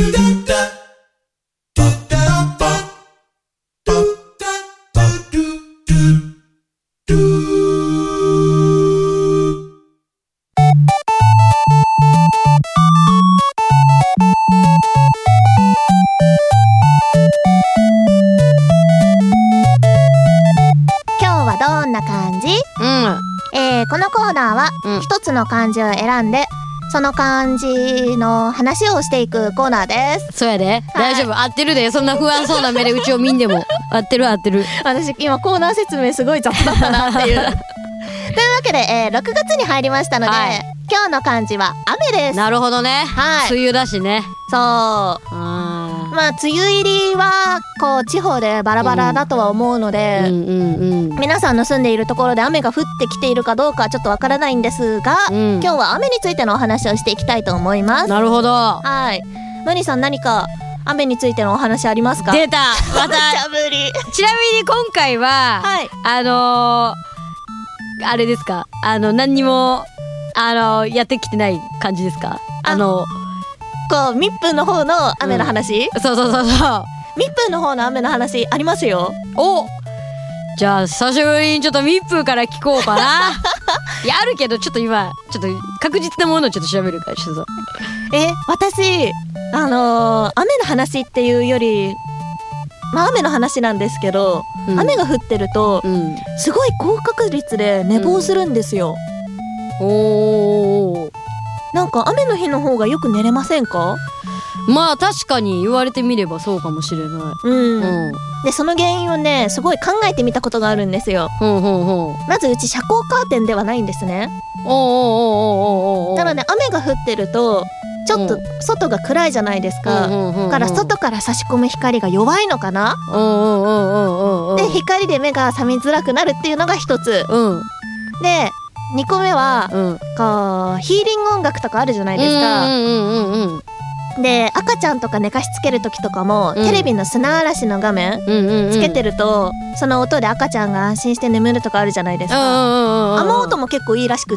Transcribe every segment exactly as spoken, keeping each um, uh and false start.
このコーナーは一つの漢字を選んで、その漢字の話をしていくコーナーです。 そうやで、はい、大丈夫、合ってるで。そんな不安そうな目でうちを見んでも合ってる合ってる。 私今コーナー説明すごい雑だったなっていうというわけで、えー、ろくがつに入りましたので、はい、今日の漢字は雨です。 なるほどね、はい、梅雨だしね。 そう、あまあ梅雨入りはこう地方でバラバラだとは思うので、うんうんうんうん、皆さんの住んでいるところで雨が降ってきているかどうかはちょっとわからないんですが、うん、今日は雨についてのお話をしていきたいと思います。 なるほど。 はい。マニさん、何か雨についてのお話ありますか？ 出たまたちゃぶり。 ちなみに今回は、はい、あのー、あれですか、あの何にもあのー、やってきてない感じですか？あのこう密封の方の雨の話、 うん、そうそうそうそう、 密封の方の雨の話ありますよ。 お、じゃあ久しぶりにちょっと密封から聞こうかな。いやあるけどちょっと今ちょっと確実なものをちょっと調べるからちょっと。 え、私あのー、雨の話っていうよりまあ雨の話なんですけど、うん、雨が降ってると、うん、すごい高確率で寝坊するんですよ、うん、おー、なんか雨の日の方がよく寝れませんか？ まあ確かに言われてみればそうかもしれない。うん、 うん、でその原因をねすごい考えてみたことがあるんですよ。ほうほうほう。まずうち遮光カーテンではないんですね。おーおーおーおーおー。なので雨が降ってるとちょっと外が暗いじゃないですか。だから外から差し込む光が弱いのかな。で光で目が覚めづらくなるっていうのが一つ、うん、でにこめは、うん、こうヒーリング音楽とかあるじゃないですか。で赤ちゃんとか寝かしつける時とかも、うん、テレビの砂嵐の画面つけてると、その音で赤ちゃんが安心して眠るとかあるじゃないですか。雨音も結構いいらしくって。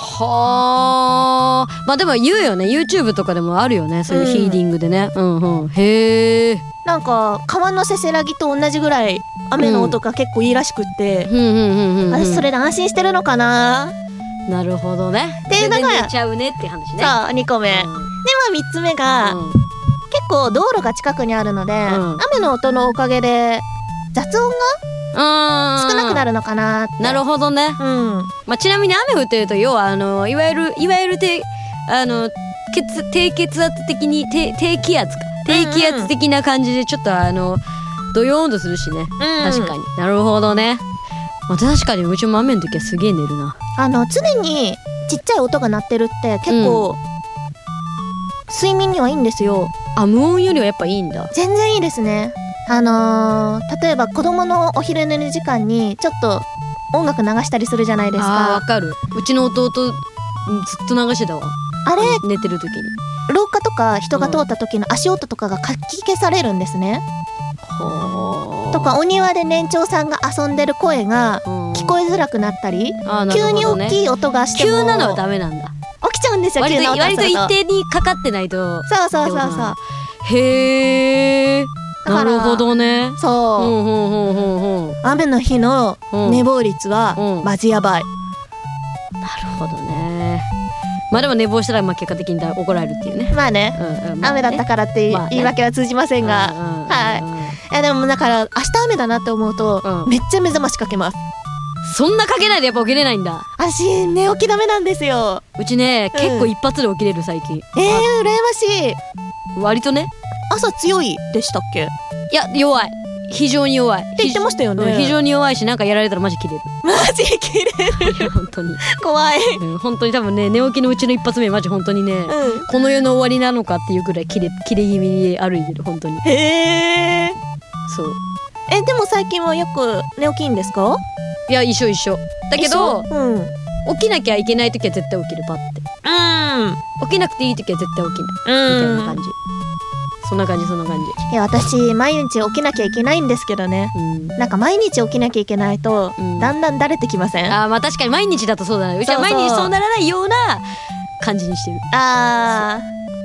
はあ、まあでも言うよね、 YouTube とかでもあるよね、そういうヒーリングでね、うんうんうん、へえ。 なんか川のせせらぎと同じぐらい雨の音が結構いいらしくって、私それで安心してるのかな。 なるほどね。 っていうのが寝ちゃうねって話ね。 そう、にこめ、うん、でまあみっつめが、うん、結構道路が近くにあるので、うん、雨の音のおかげで雑音が少なくなるのかなって。 なるほどね、うん、まあ、ちなみに雨降ってると要はあのいわゆるいわゆる低あの血低血圧的に低低気圧か低気圧的な感じでちょっとあのドヨーンとするしね、うん、確かに。なるほどね。まあ、確かにうちも雨の時はすげえ寝るな。 あの常にちっちゃい音が鳴ってるって結構、うん、睡眠にはいいんですよ。 あ、無音よりはやっぱいいんだ。 全然いいですね。あのー、例えば子供のお昼寝の時間にちょっと音楽流したりするじゃないですか。 あ、わかる。うちの弟ずっと流してたわ。 あれ寝てる時に廊下とか人が通った時の足音とかがかき消されるんですね、うん、とかお庭で年長さんが遊んでる声が聞こえづらくなったり、うん、急に大きい音がしても急なのはダメなんだ。 起きちゃうんですよ。 割と、 急な音すると割と一定にかかってないと。 そうそうそうそう。 へー、なるほどね。 そう、うんうんうんうんうん、雨の日の寝坊率はマジやばい、 うん、なるほどね。まあでも寝坊したらまあ結果的に怒られるっていうね。 まあね、うんうん、まあね、雨だったからって言い訳は通じませんが、まあね、はい、いやでもだから明日雨だなって思うと、うん、めっちゃ目覚ましかけます。 そんなかけないでやっぱ起きれないんだ。 私寝起きダメなんですよ。 うちね、うん、結構一発で起きれる最近。 えー、羨ましい。 割とね。朝強いでしたっけ？ いや弱い、非常に弱いって言ってましたよね。 非常に弱いし、なんかやられたらマジ切れる。 マジ切れる。 本当に怖い、 うん、本当に多分ね、寝起きのうちの一発目マジ本当にね、うん、この世の終わりなのかっていうくらい切れ切れ気味に歩いてる本当に。 へえ。 そう。 え、でも最近はよく寝起きんですか？ いや一緒一緒だけど、うん、起きなきゃいけない時は絶対起きる。パッて、うん、起きなくていい時は絶対起きない、うん、みたいな感じ。そんな感じそんな感じ。 いや私毎日起きなきゃいけないんですけどね、うん、なんか毎日起きなきゃいけないと、うん、だんだんだれてきません？ あ、まあ確かに毎日だとそうだね。うちは毎日そうならないような感じにしてる。 あ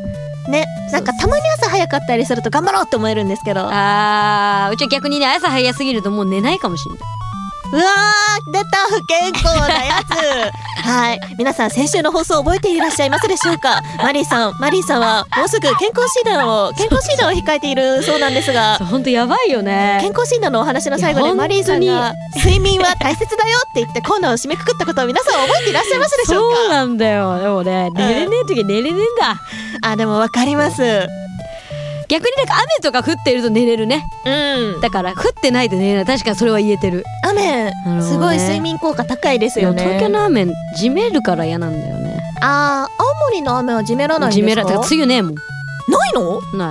ね、なんかたまに朝早かったりすると頑張ろうって思えるんですけど、 あー、うちは逆にね、朝早すぎるともう寝ないかもしれない。 うわー、出た不健康なやつはい、皆さん先週の放送覚えていらっしゃいますでしょうか。マリーさんマリーさんはもうすぐ健康診断を健康診断を控えているそうなんですが、 ほんとやばいよね。 健康診断のお話の最後でマリーさんが睡眠は大切だよって言ってコーナーを締めくくったことを皆さん覚えていらっしゃいますでしょうか。 そうなんだよ。でもね、寝れねえ時寝れねえんだ。 あ、でもわかります。 逆になんか雨とか降ってると寝れるね。 うん。 だから降ってないと寝れない。確かにそれは言えてる。 雨、すごい睡眠効果高いですよね。 東京の雨じめるから嫌なんだよね。 あー、青森の雨はじめらないんですか。 じめら、てか梅雨ねえもん。 ないの？ ない。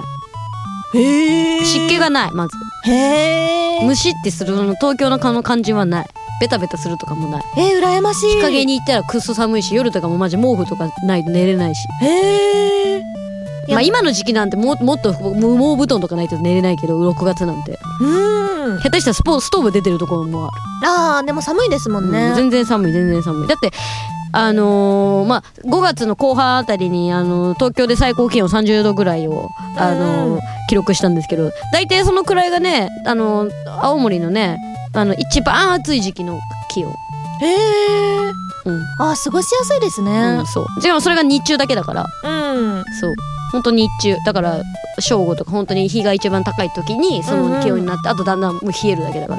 へー。 湿気がない。まずへー。 ムシってするの東京のかの感じはない。ベタベタするとかもない。 えー、羨ましい。 日陰に行ったらくっそ寒いし、夜とかもマジ毛布とかないと寝れないし。 へー。 まあ今の時期なんてももっと羽毛布団とかないと寝れないけど、ろくがつなんてうん、 下手したらスポストーブ出てるところもある。 あー、でも寒いですもんね、 うん、全然寒い全然寒い。だってあのー、まあごがつの後半あたりに、あのー、東京で最高気温さんじゅうどぐらいを、あのー、記録したんですけど、大体そのくらいがね、あのー、青森のね、あの一番暑い時期の気温。 へえ、 うん、 あー、過ごしやすいですね、 うん、そう。でもそれが日中だけだから、 うん、 そう本当日中だから正午とか本当に日が一番高い時にその気温になって、うんうん、あとだんだんもう冷えるだけだから。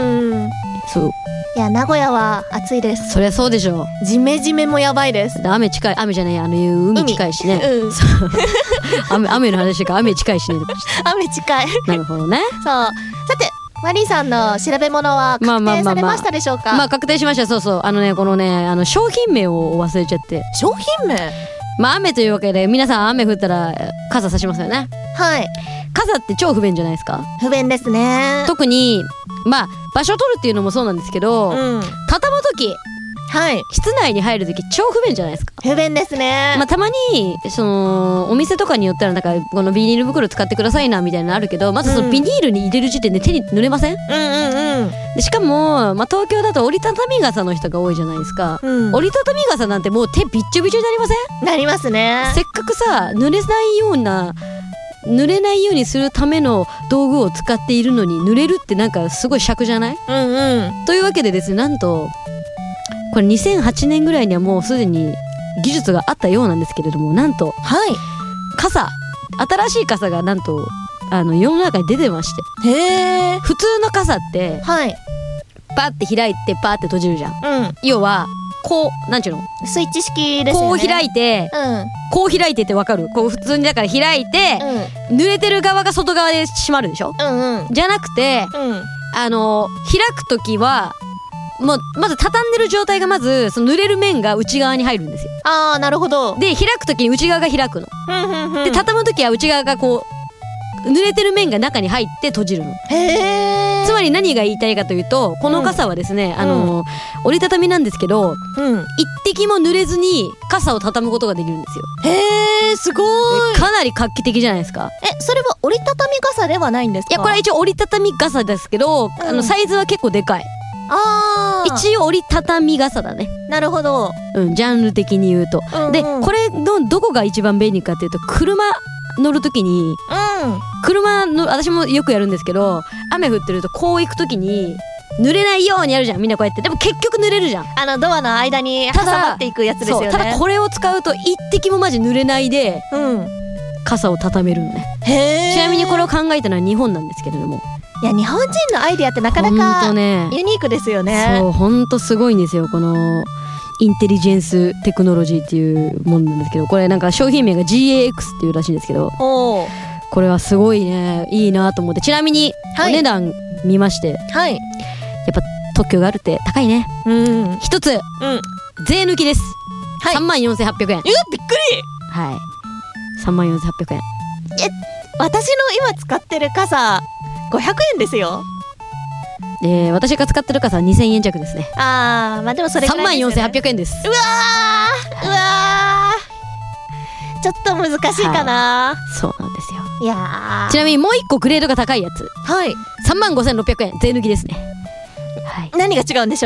うん、そう。 いや、名古屋は暑いです。 そりゃそうでしょう。 ジメジメもやばいです。 雨近い、雨じゃない、あの海近いしね、 うん、 雨, 雨の話か、雨近いしね雨近いなるほどね。 そう。さてマリーさんの調べ物は確定されましたでしょうか。まあ、 まあまあまあ、まあ確定しました。そうそう、あのね、このね、あの商品名を忘れちゃって。 商品名、 まあ雨というわけで、皆さん雨降ったら傘差しますよね。 はい。 傘って超不便じゃないですか。 不便ですね。 特にまあ場所取るっていうのもそうなんですけど、うん、畳む時、 はい、 室内に入る時超不便じゃないですか。 不便ですね。 まあたまにそのお店とかによったらなんかこのビニール袋使ってくださいなみたいなのあるけど、まずそのビニールに入れる時点で手に濡れません？うんうんうん。でしかも、まあ、東京だと折りたたみ傘の人が多いじゃないですか、うん、折りたたみ傘なんてもう手びっちょびちょになりません？ なりますね。 せっかくさ、濡れないような濡れないようにするための道具を使っているのに濡れるってなんかすごい癪じゃない？うんうん。というわけでですね、なんとこれにせんはちねんぐらいにはもうすでに技術があったようなんですけれども、なんと、はい、傘、新しい傘がなんとあの世の中に出てまして。へー。普通の傘って、はい、パッて開いてパーって閉じるじゃん、うん、要はこう、なんちゅうの、 スイッチ式ですよね。 こう開いて、うん、こう開いてってわかる？こう普通にだから開いて、うん、濡れてる側が外側で閉まるでしょ、うんうん、じゃなくて、うん、あの開くときはもうまず畳んでる状態がまずその濡れる面が内側に入るんですよ。 あー、なるほど。 で開くときに内側が開くの、うんうんうん、で畳むときは内側がこう濡れてる面が中に入って閉じるの。へー。つまり何が言いたいかというと、この傘はですね、うん、あの折りたたみなんですけど、うん、一滴も濡れずに傘を畳むことができるんですよ。 へー、すごい。 かなり画期的じゃないですか。 え、それは折りたたみ傘ではないんですか？ いや、これは一応折りたたみ傘ですけど、うん、あのサイズは結構でかい。あー、一応折りたたみ傘だね。 なるほど、 うん、ジャンル的に言うと、うんうん、でこれのどこが一番便利かっていうと、車乗るときに、うん、車の私もよくやるんですけど、雨降ってるとこう行くときに濡れないようにやるじゃん、みんなこうやって。でも結局濡れるじゃん、あのドアの間に挟まっていくやつですよね。ただこれを使うと一滴もマジ濡れないで、うん、傘を畳めるのね。へー。ちなみにこれを考えたのは日本なんですけれども、いや、日本人のアイデアってなかなかユニークですよね。そう、ほんとすごいんですよ、このインテリジェンステクノロジーっていうものなんですけど、これなんか商品名が ジーエーエックス っていうらしいんですけど、おこれはすごいね、いいなと思って。ちなみにお値段見まして、はい、やっぱ特許があるって高いね。うん、一つ、うん、税抜きです、はい、さんまんよんせんはっぴゃくえん。え、びっくり。はい、さんまんよんせんはっぴゃくえん。え、私の今使ってる傘ごひゃくえんですよ。えー、私が使ってる傘はにせんえん弱ですね。あー、まあでもそれぐらいですよね。さんまんよんせんはっぴゃくえんです。うわー、うわー、ちょっと難しいかな、はい、そうなんですよ。いやー、ちなみにもう一個グレードが高いやつ、はい、さんまんごせんろっぴゃくえん、税抜きですね。はい、何が違うんでしょう。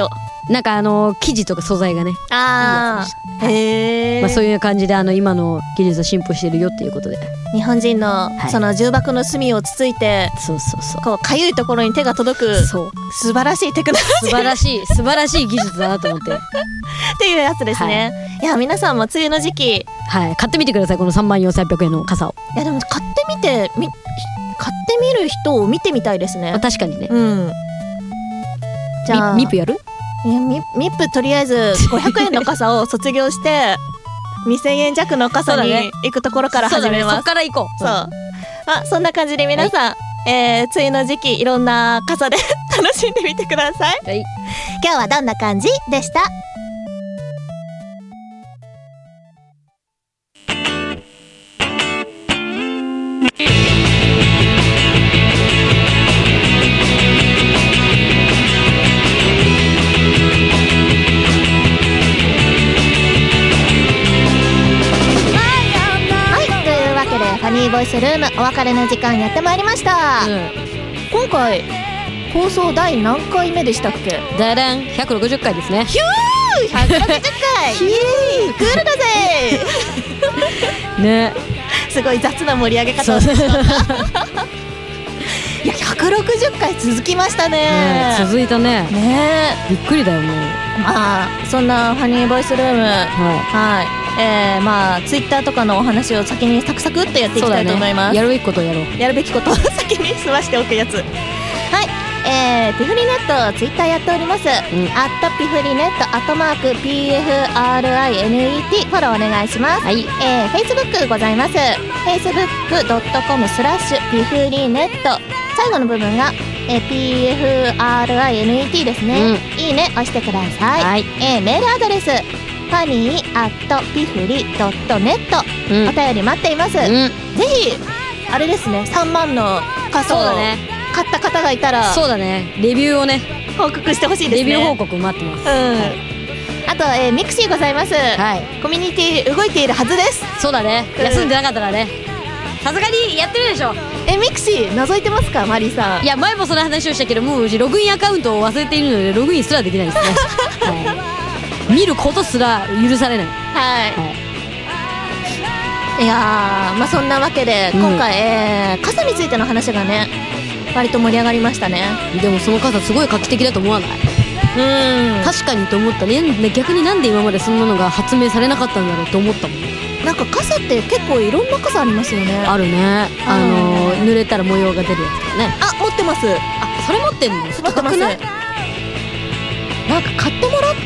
なんかあの生地とか素材がね、 ああ、へえ、 まあ、そういう感じであの今の技術は進歩してるよっていうことで、 日本人のその重箱の隅をつついて、 そうそうそう、 こうかゆいところに手が届く、 そう素晴らしいテクノロジー、 素晴らしい素晴らしい技術だなと思ってっていうやつですね、はい、いや皆さんも梅雨の時期、 はい、買ってみてください、このさんまんよんせんはっぴゃくえんの傘を。 いやでも買ってみてみ買ってみる人を見てみたいですね。 確かにね、 うん、じゃあミップやる？ いや ミ, ミップとりあえずごひゃくえんの傘を卒業してにせんえん弱の傘に行くところから始めます。 そ, ね、 そっから行こう。 そう、うん、あ、そんな感じで皆さん、はい、えー、梅雨の時期いろんな傘で楽しんでみてください、はい、今日はどんな感じでした？ファニーボイスルームお別れの時間やってまいりました、うん、今回放送第何回目でしたっけ？ だらんひゃくろくじゅっかいですね。 ひゅーひゃくろくじゅっかいイエーイクールだぜね、 すごい雑な盛り上げ方をそうそういやひゃくろくじゅっかい続きましたね。 ね、続いたね。 ね、 びっくりだよもう。 まあそんなファニーボイスルーム、はい、はい、えー、まあツイッターとかのお話を先にサクサクっとやっていきたいと思います、ね、 やるべきことをやろう。 やるべきことを先に済ましておくやつ。はい、えー、ピフリネットツイッターやっております、うん、アットピフリネットアットマーク ピーエフアールアイエヌイーティー フォローお願いします、はい、えー、Facebook ございます。 フェイスブックドットコム スラッシュピフリネット、最後の部分が、えー、ピーエフアールアイエヌイーティー ですね、うん、いいね押してください、はい、えー、メールアドレスファニーアットピフリドットネット、うん、お便り待っています、うん、ぜひあれですね、さんまんの傘を買った方がいたら、 そうだね、レビューをね報告してほしいですね。 レビュー報告待ってます、うん、はい、 あと、えー、ミクシーございます、はい、コミュニティ動いているはずです。 そうだね、うん、休んでなかったらね、さすがにやってるでしょ。 え、ミクシー覗いてますかマリーさん？ いや前もその話をしたけど、もううちログインアカウントを忘れているのでログインすらできないですね、はい、見ることすら許されない。はい、はい、いやー、まあそんなわけで今回、うん、えー、傘についての話がね割と盛り上がりましたね。でもその傘すごい画期的だと思わない？うん、確かにと思ったね。逆になんで今までそんなのが発明されなかったんだろうと思ったもん。 なんか傘って結構いろんな傘ありますよね。 あるね、あのー、濡れたら模様が出るやつとかね。 あ、持ってます。 あ、それ持ってんの？持ってます。なんか買ってもらった？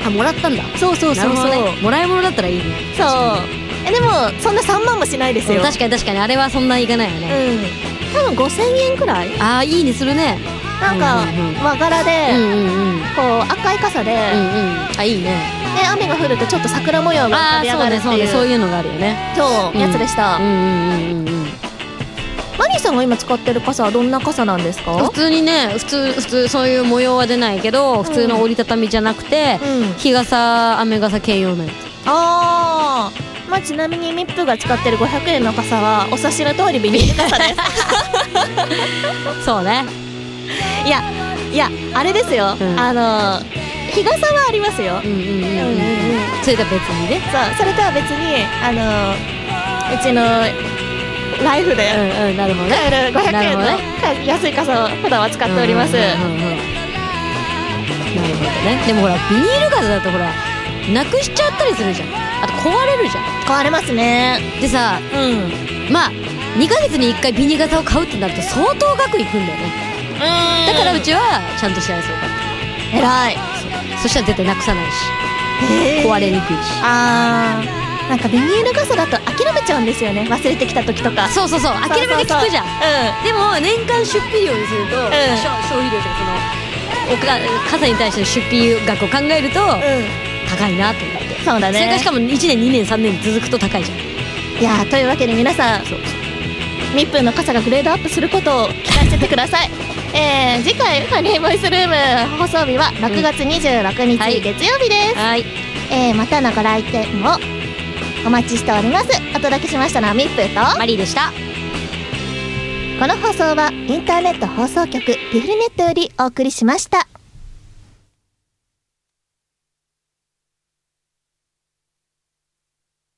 あ、もらったんだ。 そうそうそうそう、 ね、もらい物だったらいいね。 そう、えでもそんなさんまんもしないですよ、 うん、確かに確かにあれはそんないかないよね、 うん、多分ごせんえんくらい。 あー、いいねするね。 なんか、うんうんうん、和柄で、うんうんうん、こう赤い傘で、うんうん、 あ、いいね。 で雨が降るとちょっと桜模様が浮かび上がるっていう、 そうね、そういうのがあるよね。 そう、うん、やつでした。 うんうんうんうん。 マリーさんが今使ってる傘はどんな傘なんですか？ 普通にね、普通普通そういう模様は出ないけど、普通の折りたたみじゃなくて、うん、日傘雨傘兼用のやつ。あー、まあ、ちなみにミップが使ってるごひゃくえんの傘はお察しの通りビニール傘ですそうね。 いやいや、あれですよ、うん、あの日傘はありますよ。 それとは別にね。 そう、それとは別にあのうちのライフで買えるごひゃくえんの安い傘を普段は使っております。なるほどね。でもほらビニール傘だとほらなくしちゃったりするじゃん。あと壊れるじゃん。 壊れますね。 でさ、うん、まあにかげつにいっかいビニール傘を買うってなると相当額いくんだよね。うん、だからうちはちゃんとしてやるそうかって。 偉い。 そ, そしたら絶対なくさないし、壊れにくいし。 あー、なんかビニール傘だと諦めちゃうんですよね、忘れてきた時とか。 そうそうそう、諦めて聞くじゃん。うん、でも年間出費量にすると、うん、消費量とかそのおか傘に対しての出費額を考えると、うん、高いなと思って。そうだね。それがしかもいちねんにねんさんねん続くと高いじゃん。 いやー、というわけで皆さん、そうそう、ミップンの傘がグレードアップすることを期待しててくださいえー、次回ファニーボイスルーム放送日はろくがつにじゅうろくにち、うん、月曜日です。はい、えー、またのご来店をお待ちしております。お届けしましたのはミップーとマリーでした。 この放送はインターネット放送局ピフルネットよりお送りしました。